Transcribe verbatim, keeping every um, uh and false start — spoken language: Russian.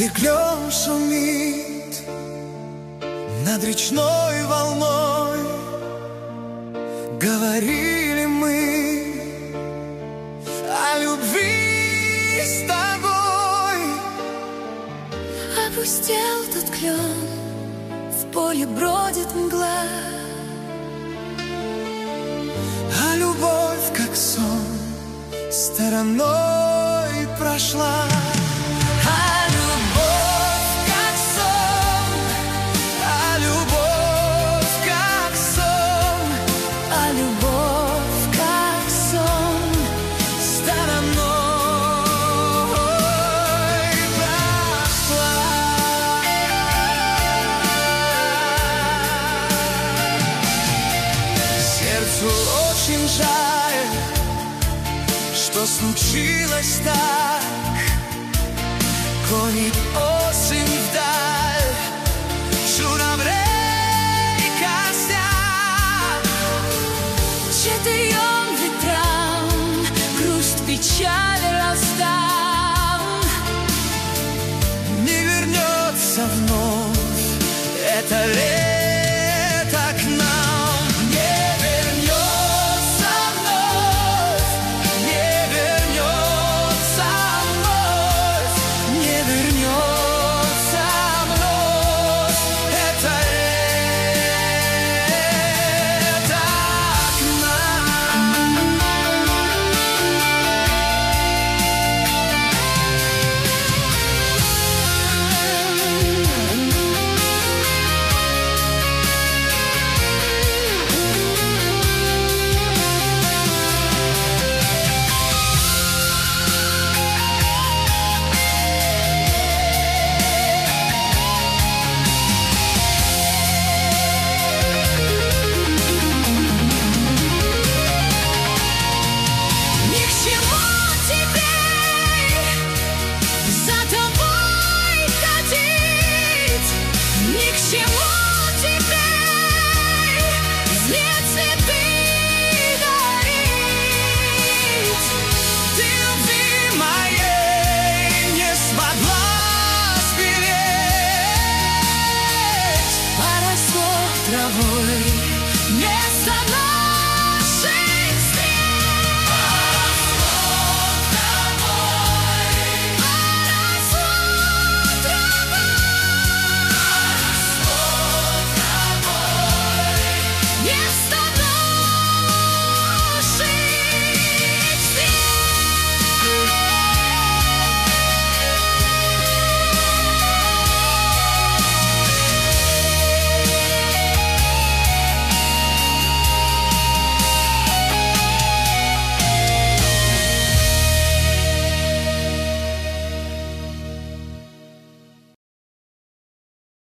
где клен шумит над речной волной. Говорили мы о любви с тобой. Опустел тот клен, в поле бродит мгла, А любовь, как сон, стороной прошла. а любовь как сон, А любовь, как сон, а любовь как сон, стороной прошла. Сердцу очень жаль, что случилось так. Гонит осень вдаль, журавлей костяк. четырем ветрам грусть, печаль раздам. Не вернется вновь это лето к нам. Не вернется вновь, не вернется вновь, не вернется вновь это лето к Ни к чему теперь за тобой ходить, ни к чему теперь зле цветы дарить. Ты любви моей не смогла сберечь. Поросло травой